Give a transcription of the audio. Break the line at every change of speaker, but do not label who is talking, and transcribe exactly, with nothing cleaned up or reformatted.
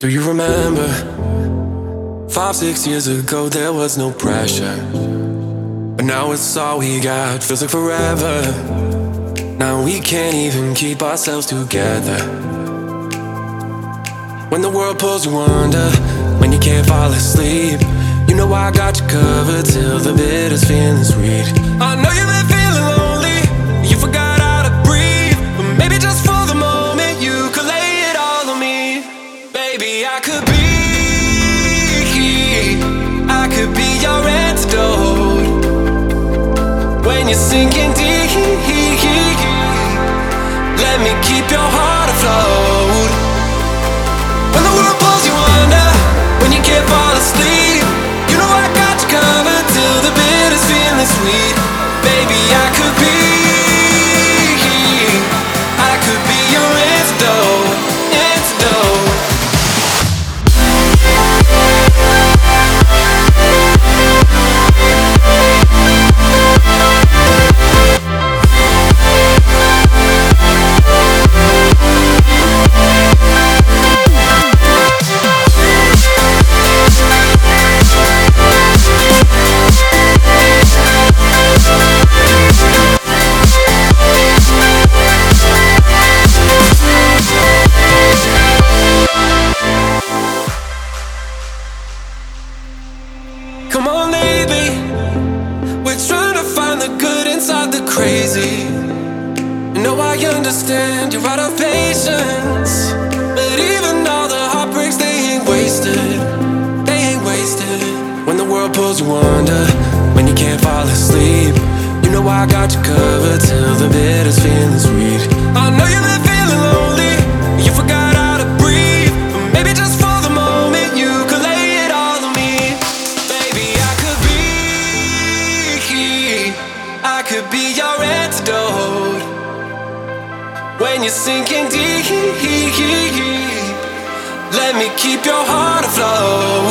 Do you remember? Five, six years ago there was no pressure, but now it's all we got, feels like forever. Now we can't even keep ourselves together. When the world pulls you under, when you can't fall asleep, you know I got you covered till the bitter's feeling sweet. I know you've been feeling lonely, you forgot how to breathe, but maybe just for the moment you could lay it all on me. Baby, I could be, I could be your antidote when you're sinking deep. Let me keep your heart afloat. When the world pulls you under, when you can't fall asleep, you know I got you covered till the bitter's feeling sweet. Baby, I could be, I could be your antidote, antidote. Come on, baby, we're trying to find the good inside the crazy. No, I understand you're out of patience, but even all the heartbreaks, they ain't wasted. They ain't wasted. When the world pulls you under, when you can't fall asleep, you know I got you covered till the bitter's feeling sweet. I know you've been feeling lonely, you forgot how to breathe, but maybe just for the moment you could lay it all on me. Baby, I could be, I could be your antidote when you're sinking deep. Let me keep your heart afloat.